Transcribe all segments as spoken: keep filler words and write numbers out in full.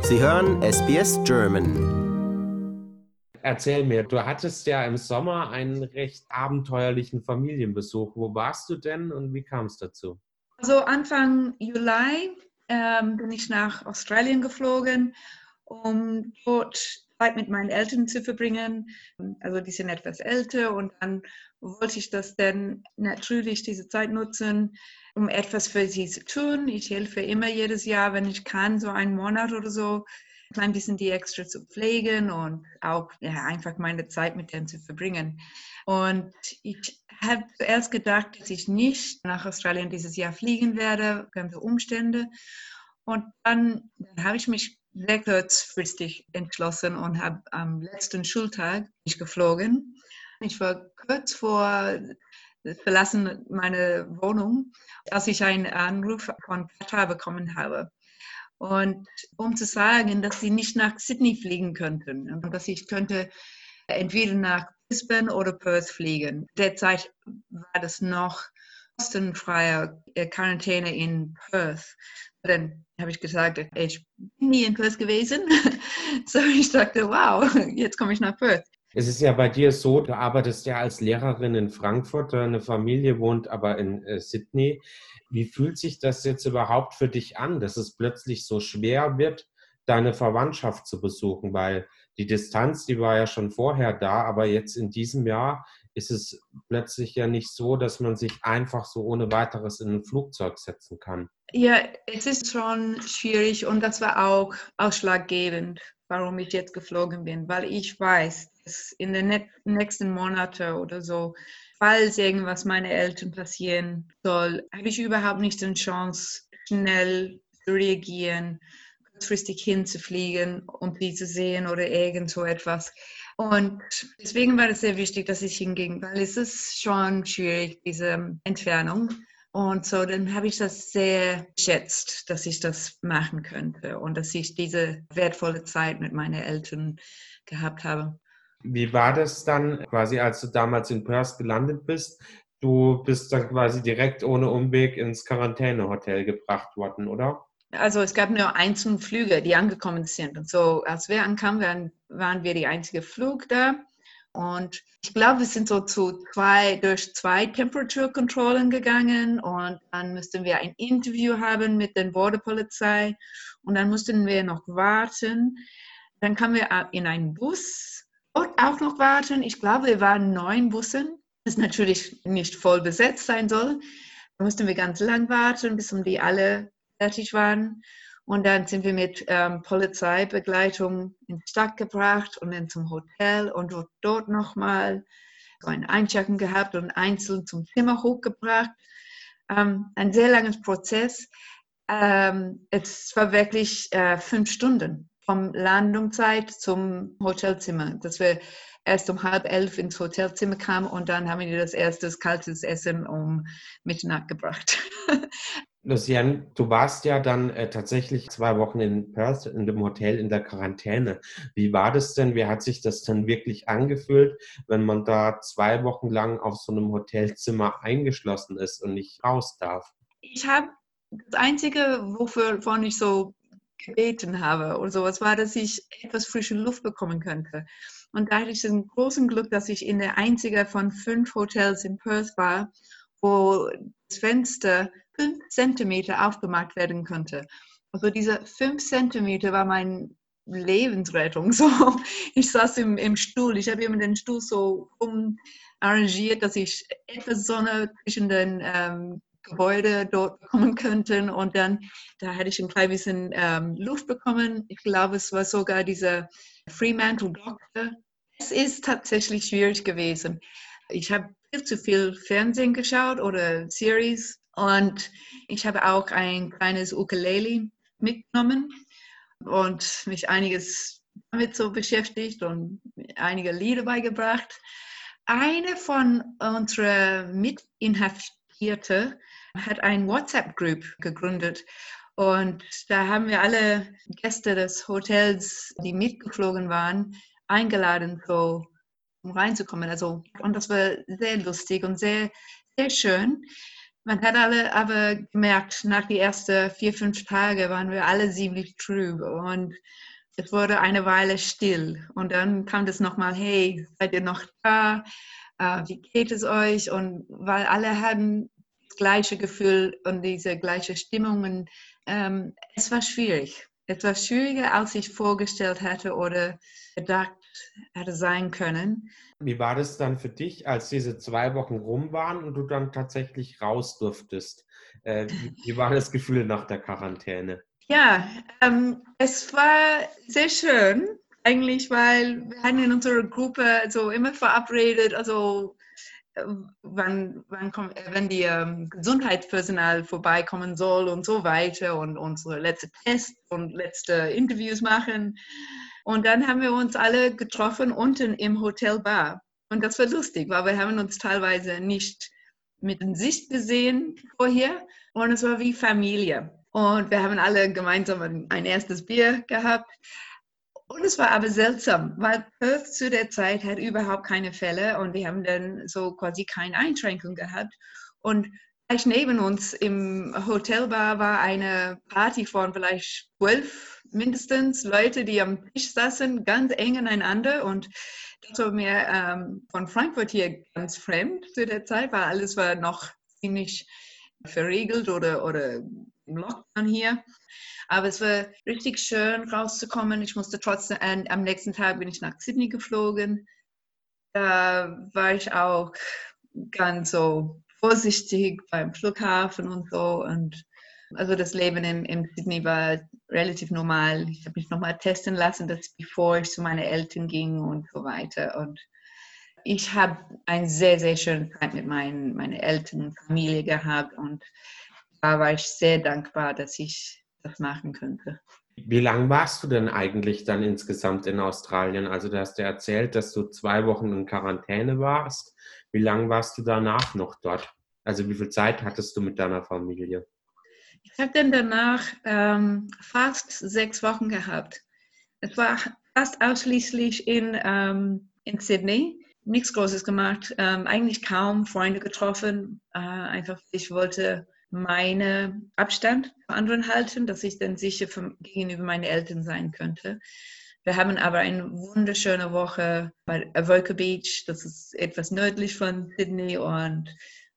Sie hören S B S German. Erzähl mir, du hattest ja im Sommer einen recht abenteuerlichen Familienbesuch. Wo warst du denn und wie kam es dazu? Also Anfang Juli ähm, bin ich nach Australien geflogen, um dort Zeit mit meinen Eltern zu verbringen. Also die sind etwas älter und dann wollte ich das dann natürlich diese Zeit nutzen, um etwas für sie zu tun. Ich helfe immer jedes Jahr, wenn ich kann, so einen Monat oder so, ein klein bisschen die extra zu pflegen und auch ja, einfach meine Zeit mit denen zu verbringen. Und ich habe zuerst gedacht, dass ich nicht nach Australien dieses Jahr fliegen werde, ganze Umstände. Und dann, dann habe ich mich sehr kurzfristig entschlossen und habe am letzten Schultag nicht geflogen. Ich war kurz vor verlassen meine Wohnung, als ich einen Anruf von Katar bekommen habe. Und um zu sagen, dass sie nicht nach Sydney fliegen könnten und dass ich könnte entweder nach Brisbane oder Perth fliegen. Derzeit war das noch kostenfreie Quarantäne in Perth. Dann habe ich gesagt, ich bin nie in Perth gewesen. So ich dachte, wow, jetzt komme ich nach Perth. Es ist ja bei dir so, du arbeitest ja als Lehrerin in Frankfurt, deine Familie wohnt aber in äh, Sydney. Wie fühlt sich das jetzt überhaupt für dich an, dass es plötzlich so schwer wird, deine Verwandtschaft zu besuchen? Weil die Distanz, die war ja schon vorher da, aber jetzt in diesem Jahr ist es plötzlich ja nicht so, dass man sich einfach so ohne weiteres in ein Flugzeug setzen kann. Ja, es ist schon schwierig und das war auch ausschlaggebend, warum ich jetzt geflogen bin, weil ich weiß, dass in den nächsten Monaten oder so, falls irgendwas meinen Eltern passieren soll, habe ich überhaupt nicht die Chance, schnell zu reagieren, kurzfristig hinzufliegen, um die zu sehen oder irgend so etwas. Und deswegen war es sehr wichtig, dass ich hinging, weil es ist schon schwierig, diese Entfernung. Und so, dann habe ich das sehr geschätzt, dass ich das machen könnte und dass ich diese wertvolle Zeit mit meinen Eltern gehabt habe. Wie war das dann quasi, als du damals in Perth gelandet bist? Du bist dann quasi direkt ohne Umweg ins Quarantänehotel gebracht worden, oder? Also es gab nur einzelne Flüge, die angekommen sind. Und so, als wir ankamen, waren, waren wir die einzige Flug da. Und ich glaube, wir sind so zu zwei, durch zwei Temperaturkontrollen gegangen und dann mussten wir ein Interview haben mit der Borderpolizei und dann mussten wir noch warten. Dann kamen wir in einen Bus und auch noch warten. Ich glaube, wir waren neun Bussen, das natürlich nicht voll besetzt sein soll. Da mussten wir ganz lang warten, bis um die alle fertig waren. Und dann sind wir mit ähm, Polizeibegleitung in die Stadt gebracht und dann zum Hotel und dort, dort nochmal so ein Einchecken gehabt und einzeln zum Zimmer hochgebracht. Ähm, ein sehr langes Prozess. Ähm, es war wirklich äh, fünf Stunden vom Landungszeit zum Hotelzimmer, dass wir erst um halb elf ins Hotelzimmer kamen und dann haben wir das erste kaltes Essen um Mitternacht gebracht. Lucian, du warst ja dann äh, tatsächlich zwei Wochen in Perth in dem Hotel in der Quarantäne. Wie war das denn? Wie hat sich das denn wirklich angefühlt, wenn man da zwei Wochen lang auf so einem Hotelzimmer eingeschlossen ist und nicht raus darf? Ich habe das Einzige, wovon ich so gebeten habe oder sowas, war, dass ich etwas frische Luft bekommen könnte. Und da hatte ich den großen Glück, dass ich in der einzigen von fünf Hotels in Perth war, wo das Fenster fünf Zentimeter aufgemacht werden konnte. Also diese fünf Zentimeter war meine Lebensrettung. So, ich saß im, im Stuhl, ich habe immer den Stuhl so umarrangiert, dass ich etwas Sonne zwischen den ähm, Gebäude dort bekommen könnte und dann, da hätte ich ein klein bisschen ähm, Luft bekommen. Ich glaube, es war sogar dieser Fremantle Doctor. Es ist tatsächlich schwierig gewesen. Ich habe viel zu viel Fernsehen geschaut oder Series und ich habe auch ein kleines Ukulele mitgenommen und mich einiges damit so beschäftigt und einige Lieder beigebracht. Eine von unseren Mitinhaftierten hat ein WhatsApp-Group gegründet und da haben wir alle Gäste des Hotels, die mitgeflogen waren, eingeladen, so um reinzukommen. Also, und das war sehr lustig und sehr, sehr schön. Man hat alle aber gemerkt, nach den ersten vier, fünf Tagen waren wir alle ziemlich trüb und es wurde eine Weile still. Und dann kam das nochmal, hey, seid ihr noch da? Äh, wie geht es euch? Und weil alle hatten das gleiche Gefühl und diese gleiche Stimmung. Und, ähm, es war schwierig. Es war schwieriger, als ich vorgestellt hatte oder gedacht hätte sein können. Wie war das dann für dich, als diese zwei Wochen rum waren und du dann tatsächlich raus durftest? Äh, wie, wie war das Gefühl nach der Quarantäne? Ja, ähm, es war sehr schön, eigentlich, weil wir hatten in unserer Gruppe so immer verabredet, also äh, wann, wann kommt, wenn die ähm, Gesundheitspersonal vorbeikommen soll und so weiter und unsere letzte Tests und letzte Interviews machen. Und dann haben wir uns alle getroffen unten im Hotelbar. Und das war lustig, weil wir haben uns teilweise nicht mit dem Sicht gesehen vorher und es war wie Familie. Und wir haben alle gemeinsam ein, ein erstes Bier gehabt. Und es war aber seltsam, weil Perth zu der Zeit hat überhaupt keine Fälle und wir haben dann so quasi keine Einschränkung gehabt. Und gleich neben uns im Hotelbar war eine Party von vielleicht zwölf mindestens Leute, die am Tisch saßen, ganz eng aneinander. Und das war mir ähm, von Frankfurt hier ganz fremd zu der Zeit, weil alles war noch ziemlich verriegelt oder, oder im Lockdown hier. Aber es war richtig schön rauszukommen. Ich musste trotzdem, äh, am nächsten Tag bin ich nach Sydney geflogen. Da war ich auch ganz so vorsichtig beim Flughafen und so. Und also das Leben in, in Sydney war relativ normal. Ich habe mich nochmal testen lassen, dass bevor ich zu meinen Eltern ging und so weiter. Und ich habe eine sehr, sehr schöne Zeit mit meinen, meinen Eltern und Familie gehabt. Und da war ich sehr dankbar, dass ich das machen könnte. Wie lange warst du denn eigentlich dann insgesamt in Australien? Also du hast ja erzählt, dass du zwei Wochen in Quarantäne warst. Wie lange warst du danach noch dort? Also wie viel Zeit hattest du mit deiner Familie? Ich habe dann danach ähm, fast sechs Wochen gehabt. Es war fast ausschließlich in, ähm, in Sydney. Nichts Großes gemacht, ähm, eigentlich kaum Freunde getroffen. Äh, einfach, ich wollte meinen Abstand von anderen halten, dass ich dann sicher vom, gegenüber meinen Eltern sein könnte. Wir haben aber eine wunderschöne Woche bei Avoca Beach, das ist etwas nördlich von Sydney und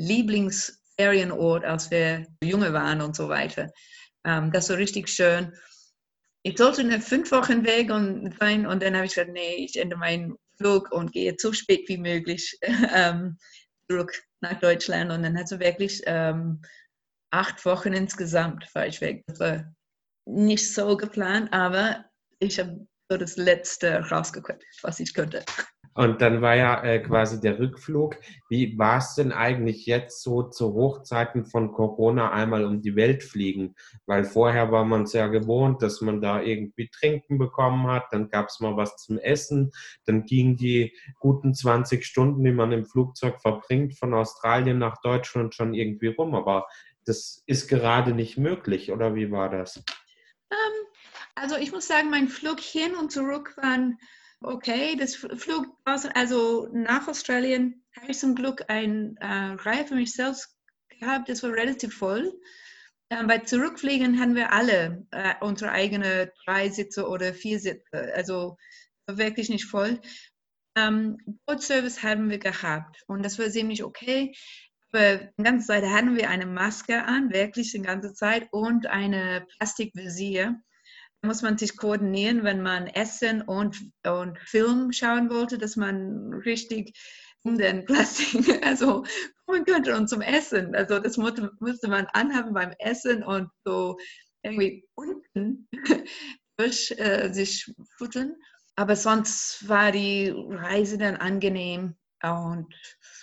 Lieblingsferienort, als wir junge waren und so weiter. Ähm, das war richtig schön. Ich sollte eine fünf Wochen weg und sein und dann habe ich gesagt, nee, ich ende meinen Flug und gehe so spät wie möglich ähm, zurück nach Deutschland. Und dann hat es wirklich ähm, acht Wochen insgesamt war ich weg. Das war nicht so geplant, aber ich habe so das Letzte rausgequetscht, was ich konnte. Und dann war ja äh, quasi der Rückflug. Wie war es denn eigentlich jetzt so zu Hochzeiten von Corona einmal um die Welt fliegen? Weil vorher war man es ja gewohnt, dass man da irgendwie Trinken bekommen hat, dann gab es mal was zum Essen, dann gingen die guten zwanzig Stunden, die man im Flugzeug verbringt, von Australien nach Deutschland schon irgendwie rum. Aber das ist gerade nicht möglich, oder wie war das? Ähm, also ich muss sagen, mein Flug hin und zurück waren okay. Das Flug also nach Australien habe ich zum Glück eine äh, Reihe für mich selbst gehabt. Das war relativ voll. Ähm, bei Zurückfliegen haben wir alle äh, unsere eigenen drei Sitze oder vier Sitze. Also wirklich nicht voll. Ähm, Bootservice haben wir gehabt und das war ziemlich okay. Aber die ganze Zeit hatten wir eine Maske an, wirklich die ganze Zeit und eine Plastikvisier. Da muss man sich koordinieren, wenn man Essen und, und Film schauen wollte, dass man richtig um den Plastik also kommen könnte und zum Essen. Also das musste, musste man anhaben beim Essen und so irgendwie unten durch äh, sich futtern. Aber sonst war die Reise dann angenehm und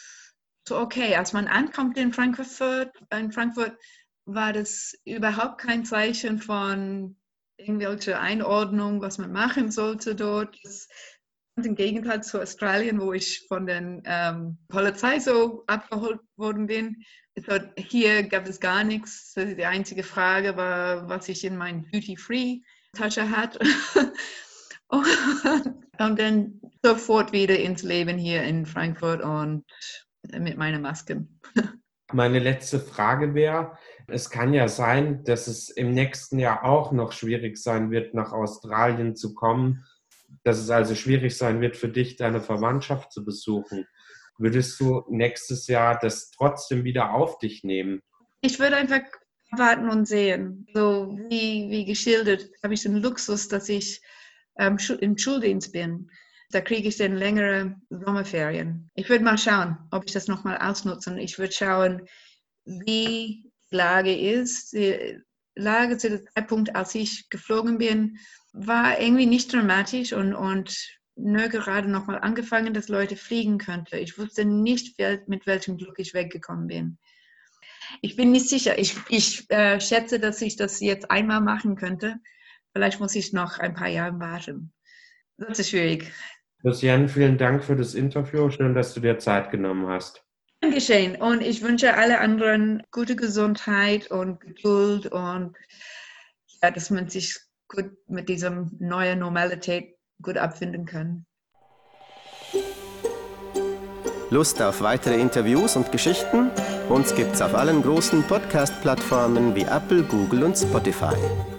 so okay. Als man ankommt in Frankfurt, in Frankfurt war das überhaupt kein Zeichen von irgendwelche Einordnung, was man machen sollte dort. Das ist im Gegenteil zu Australien, wo ich von der ähm, Polizei so abgeholt worden bin. Also hier gab es gar nichts. Die einzige Frage war, was ich in meiner Duty-Free-Tasche hatte. Und dann sofort wieder ins Leben hier in Frankfurt und mit meiner Maske. Meine letzte Frage wäre, es kann ja sein, dass es im nächsten Jahr auch noch schwierig sein wird, nach Australien zu kommen, dass es also schwierig sein wird für dich, deine Verwandtschaft zu besuchen. Würdest du nächstes Jahr das trotzdem wieder auf dich nehmen? Ich würde einfach warten und sehen. So wie, wie geschildert, habe ich den Luxus, dass ich ähm, im Schuldienst bin. Da kriege ich dann längere Sommerferien. Ich würde mal schauen, ob ich das nochmal ausnutze. Ich würde schauen, wie die Lage ist. Die Lage zu dem Zeitpunkt, als ich geflogen bin, war irgendwie nicht dramatisch und, und nur gerade nochmal angefangen, dass Leute fliegen könnten. Ich wusste nicht, mit welchem Glück ich weggekommen bin. Ich bin nicht sicher. Ich, ich äh, schätze, dass ich das jetzt einmal machen könnte. Vielleicht muss ich noch ein paar Jahre warten. Das ist schwierig. Lucienne, vielen Dank für das Interview. Schön, dass du dir Zeit genommen hast. Dankeschön. Und ich wünsche alle anderen gute Gesundheit und Geduld und ja, dass man sich gut mit dieser neuen Normalität gut abfinden kann. Lust auf weitere Interviews und Geschichten? Uns gibt's auf allen großen Podcast-Plattformen wie Apple, Google und Spotify.